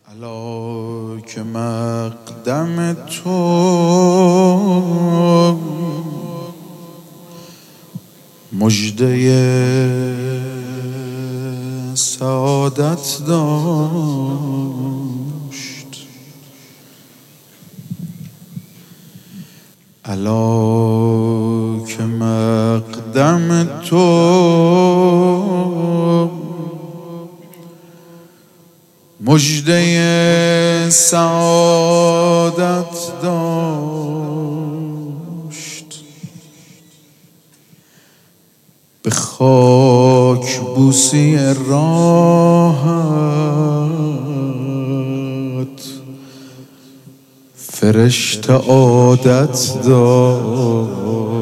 الا که مقدم تو مژده سعادت داشت. الا که مقدم تو مژده سعادت داشت. به خاک بوسی راحت فرشته عادت داشت.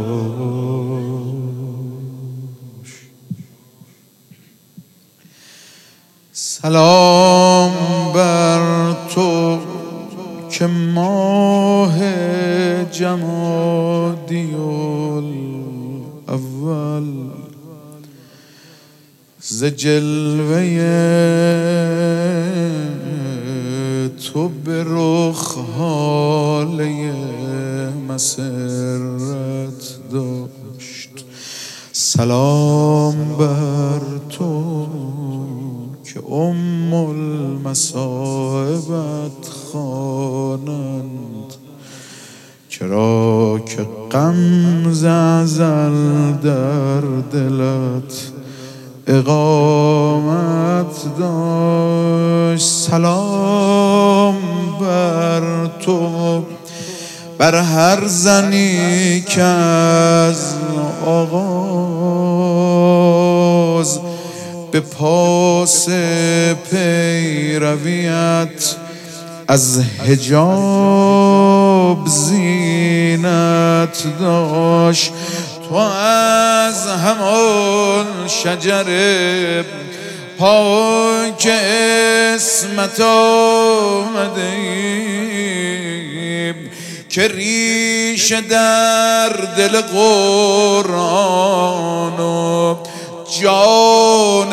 سلام بر تو که ماه جمادی الاول ز جلوه تو به رخ حاله مسرت داشت. سلام بر تو که ام المصائبت خوانند، چرا که غم ز ازل در دلت اقامت داشت. سلام بر تو بر هر زنی که از آغاز به پاس پیرویت از حجاب زینت داشت. تو از همان شجر پاک اسمت آمده ای که ریشه در دل قرآن و جان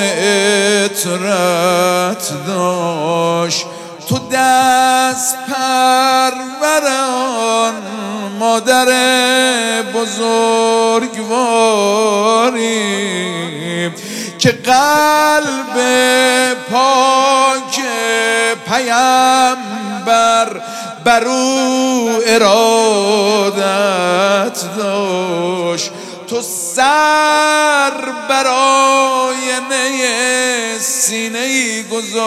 اطرت داشت. تو دست پروران مادر بزرگواری که قلب پاک پیامبر بر او ارادت داشت. تو سر بر آینه سینه‌ای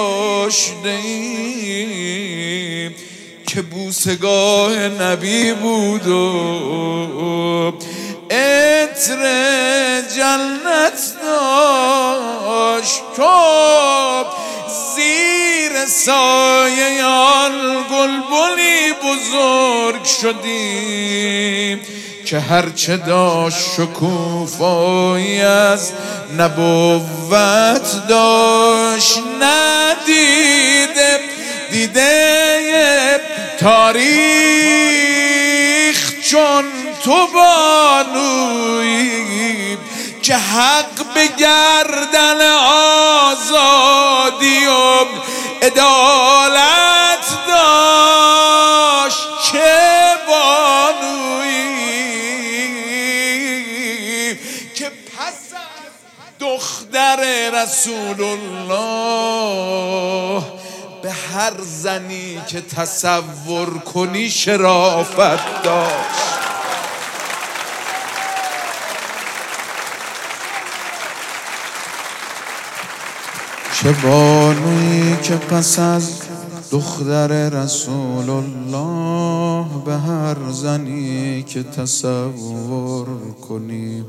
گذاشتی که بوسگاه نبی بود و عطر جنت داشت. تو زیر سایه آن گلبنی بزرگ شدی که هرچه داشت شکوفایی از نبوت داشت. ندیده دیده تاریخ چون تو بانویی که حق به گردن آزادی و عدالت داشت. چه بانویی که پس از دختر رسول الله به هر زنی که تصور کنی شرافت داشت. چه بانویی که پس از دختر رسول الله به هر زنی که تصور کنی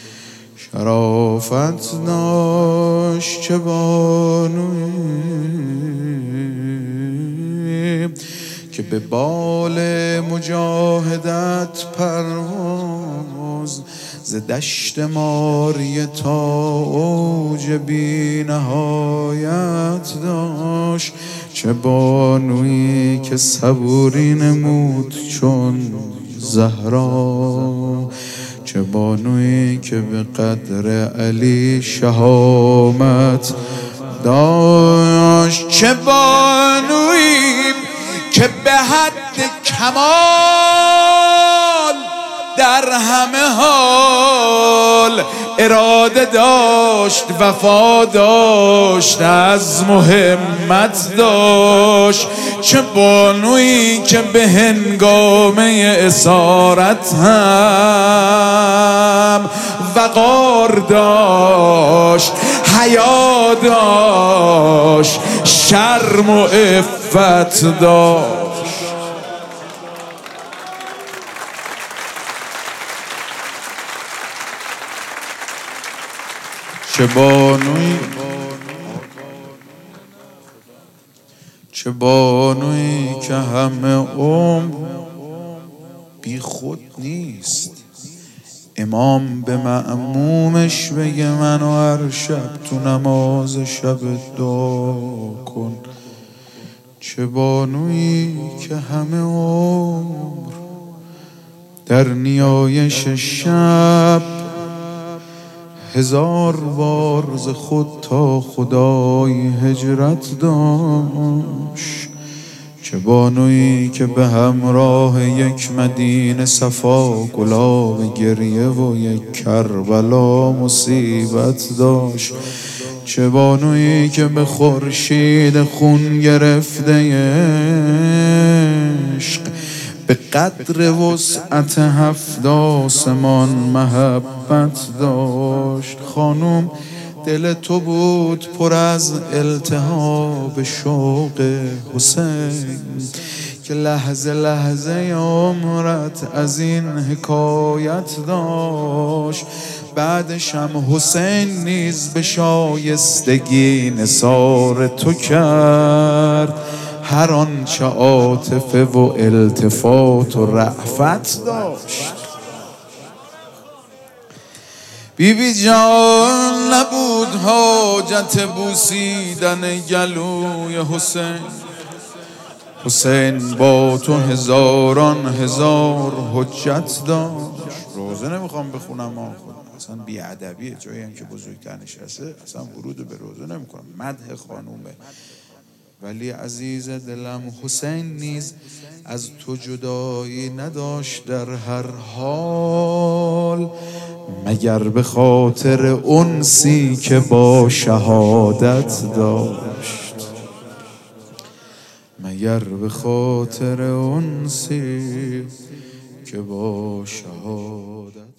شرافت داشت. چه بانویی که به بال مجاهدت پرواز ز دشت ماریه تا اوج بی نهایت داشت. چه بانویی که صبوری نمود چون زهرا، چه بانویی که به قدر علی شهامت داشت. چه بانویی که به حد کمال در همه حال اراده داشت، وفا داشت، از مهمت داشت. چه بانویی که به هنگامه اسارت هم وقار داشت، حیا داشت، شرم و عفت داشت. چه بانویی که همه عمر بی خود نیست. امام به مأمومش بگه منو هر شب تو نماز شب دعا کن. چه بانویی که همه عمر در نیایش شب هزار بار ز خود تا خدای هجرت داشت. چه بانویی که به همراه یک مدینه صفا گلاب گریه و یک کربلا مصیبت داشت. چه بانویی که به خورشید خون گرفته عشق به قدر وسعت 7 آسمان محبت داشت. خانم دل تو بود پر از التهاب شوق حسین که لحظه لحظه عمرت از این حکایت داشت. بعدش هم حسین نیز به شایستگی نثار تو کرد، هر آنچه عاطفه و التفات و رأفت داشت. بیبی جان نبود حاجت بوسیدن گلوی حسین. حسین با تو هزاران هزار حجت داشت. روزه نمیخوام بخونم اصلا بیادبیه، جایی هم که بزرگتر نشسته اصلا ورود به روزه نمیکنم، مدح خانومه. ولی عزیز دلم حسین نیز از تو جدایی نداشت در هر حال، مگر به خاطر انسی که با شهادت داشت. مگر به خاطر انسی که با شهادت